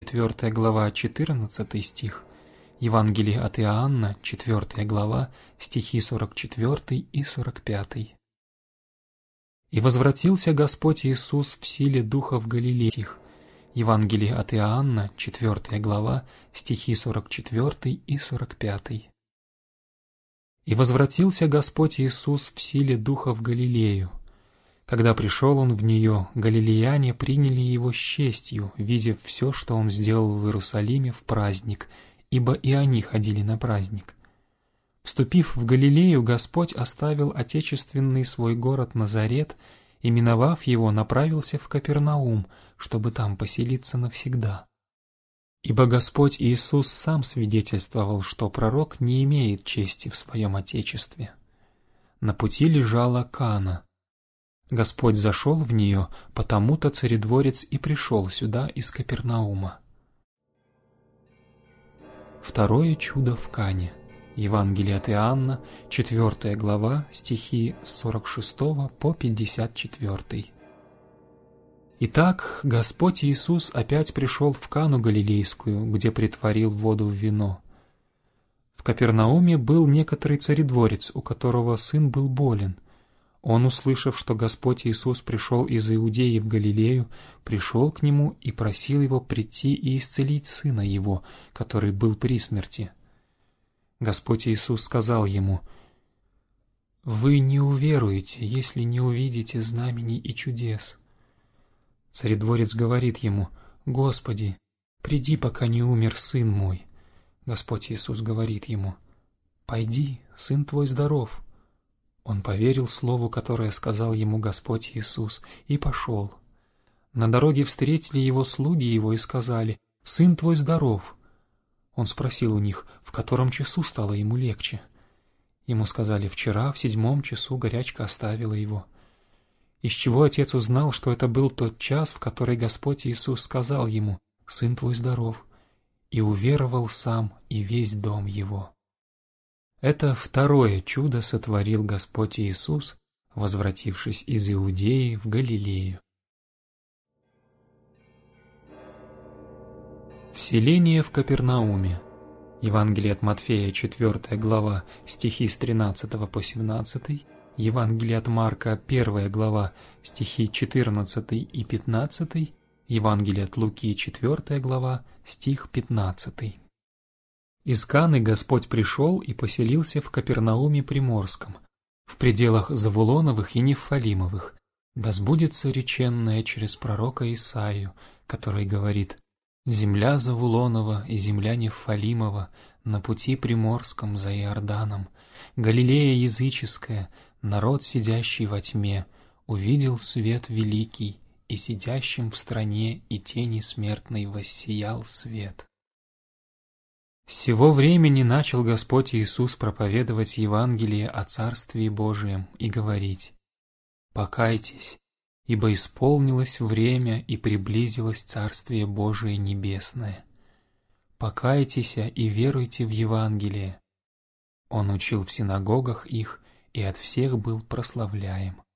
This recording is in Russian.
4 глава, 14 стих, Евангелие от Иоанна, 4 глава, стихи 44 и 45. «И возвратился Господь Иисус в силе Духа в Галилеях». Евангелие от Иоанна, 4 глава, стихи 44 и 45. «И возвратился Господь Иисус в силе Духа в Галилею. Когда пришел Он в нее, галилеяне приняли Его с честью, видев все, что Он сделал в Иерусалиме в праздник, ибо и они ходили на праздник. Вступив в Галилею, Господь оставил отечественный свой город Назарет и, миновав его, направился в Капернаум, чтобы там поселиться навсегда. Ибо Господь Иисус сам свидетельствовал, что пророк не имеет чести в своем отечестве. На пути лежала Кана. Господь зашел в нее, потому-то царедворец и пришел сюда из Капернаума». Второе чудо в Кане. Евангелие от Иоанна, 4 глава, стихи с 46 по 54. «Итак, Господь Иисус опять пришел в Кану Галилейскую, где претворил воду в вино. В Капернауме был некоторый царедворец, у которого сын был болен. Он, услышав, что Господь Иисус пришел из Иудеи в Галилею, пришел к нему и просил его прийти и исцелить сына его, который был при смерти. Господь Иисус сказал ему: «Вы не уверуете, если не увидите знамений и чудес». Царедворец говорит ему: «Господи, приди, пока не умер сын мой». Господь Иисус говорит ему: «Пойди, сын твой здоров». Он поверил слову, которое сказал ему Господь Иисус, и пошел. На дороге встретили его слуги его и сказали: «Сын твой здоров». Он спросил у них, в котором часу стало ему легче. Ему сказали: «Вчера в 7 часу горячка оставила его». Из чего отец узнал, что это был тот час, в который Господь Иисус сказал ему: «Сын твой здоров», и уверовал сам и весь дом его. Это второе чудо сотворил Господь Иисус, возвратившись из Иудеи в Галилею. Вселение в Капернауме. Евангелие от Матфея, 4 глава, стихи с 13 по 17, Евангелие от Марка, 1 глава, стихи 14 и 15, Евангелие от Луки, 4 глава, стих 15. Из Каны Господь пришел и поселился в Капернауме Приморском, в пределах Завулоновых и Нефалимовых, да сбудется реченное через пророка Исаию, который говорит: «Земля Завулонова и земля Нефалимова на пути Приморском за Иорданом, Галилея языческая, народ, сидящий во тьме, увидел свет великий, и сидящим в стране и тени смертной воссиял свет». С сего времени начал Господь Иисус проповедовать Евангелие о Царствии Божием и говорить: «Покайтесь, ибо исполнилось время и приблизилось Царствие Божие Небесное. Покайтесь и веруйте в Евангелие». Он учил в синагогах их и от всех был прославляем.